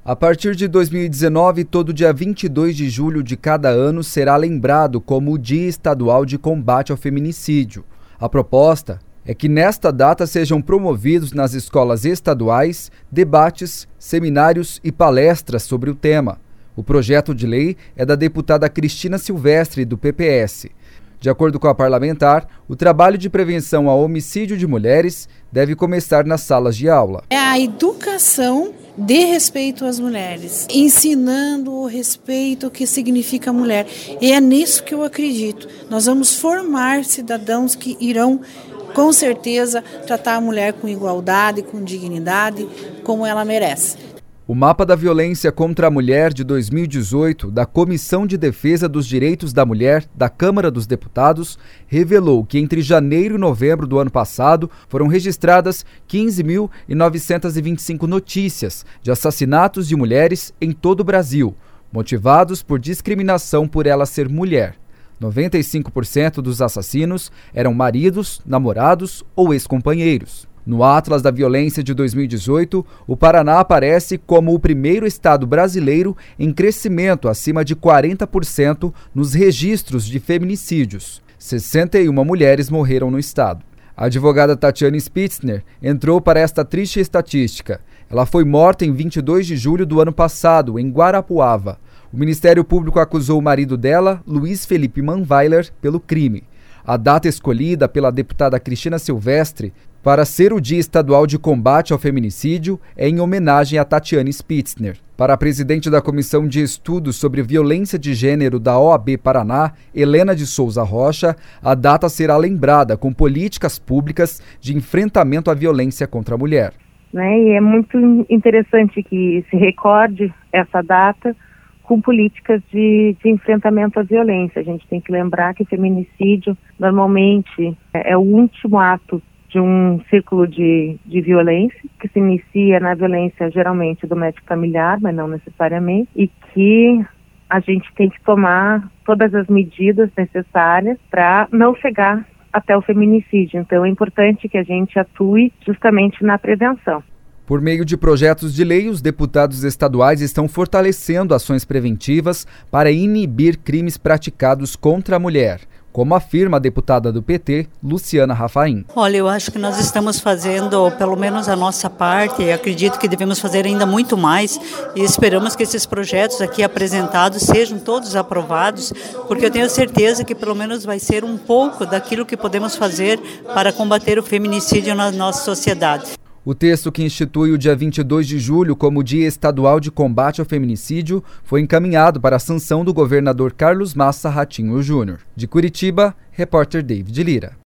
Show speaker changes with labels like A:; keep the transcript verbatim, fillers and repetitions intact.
A: A partir de dois mil e dezenove, todo dia vinte e dois de julho de cada ano será lembrado como o Dia Estadual de Combate ao Feminicídio. A proposta é que nesta data sejam promovidos nas escolas estaduais debates, seminários e palestras sobre o tema. O projeto de lei é da deputada Cristina Silvestre, do P P S. De acordo com a parlamentar, o trabalho de prevenção ao homicídio de mulheres deve começar nas salas de aula.
B: É a educação de respeito às mulheres, ensinando o respeito que significa mulher. E é nisso que eu acredito. Nós vamos formar cidadãos que irão, com certeza, tratar a mulher com igualdade, com dignidade, como ela merece.
A: O Mapa da Violência contra a Mulher de dois mil e dezoito, da Comissão de Defesa dos Direitos da Mulher da Câmara dos Deputados, revelou que entre janeiro e novembro do ano passado foram registradas quinze mil novecentas e vinte e cinco notícias de assassinatos de mulheres em todo o Brasil, motivados por discriminação por ela ser mulher. noventa e cinco por cento dos assassinos eram maridos, namorados ou ex-companheiros. No Atlas da Violência de dois mil e dezoito, o Paraná aparece como o primeiro estado brasileiro em crescimento acima de quarenta por cento nos registros de feminicídios. sessenta e uma mulheres morreram no estado. A advogada Tatiane Spitzner entrou para esta triste estatística. Ela foi morta em vinte e dois de julho do ano passado, em Guarapuava. O Ministério Público acusou o marido dela, Luiz Felipe Manweiler, pelo crime. A data escolhida pela deputada Cristina Silvestre para ser o Dia Estadual de Combate ao Feminicídio é em homenagem a Tatiane Spitzner. Para a presidente da Comissão de Estudos sobre Violência de Gênero da O A B Paraná, Helena de Souza Rocha, a data será lembrada com políticas públicas de enfrentamento à violência contra a mulher.
C: Né, e é muito interessante que se recorde essa data com políticas de, de enfrentamento à violência. A gente tem que lembrar que o feminicídio normalmente é o último ato de um ciclo de, de violência, que se inicia na violência geralmente doméstica familiar, mas não necessariamente, e que a gente tem que tomar todas as medidas necessárias para não chegar até o feminicídio. Então é importante que a gente atue justamente na prevenção.
A: Por meio de projetos de lei, os deputados estaduais estão fortalecendo ações preventivas para inibir crimes praticados contra a mulher, como afirma a deputada do P T, Luciana Rafaim.
D: Olha, eu acho que nós estamos fazendo pelo menos a nossa parte, e acredito que devemos fazer ainda muito mais, e esperamos que esses projetos aqui apresentados sejam todos aprovados, porque eu tenho certeza que pelo menos vai ser um pouco daquilo que podemos fazer para combater o feminicídio na nossa sociedade.
A: O texto que institui o dia vinte e dois de julho como Dia Estadual de Combate ao Feminicídio foi encaminhado para a sanção do governador Carlos Massa Ratinho Júnior. De Curitiba, repórter David Lira.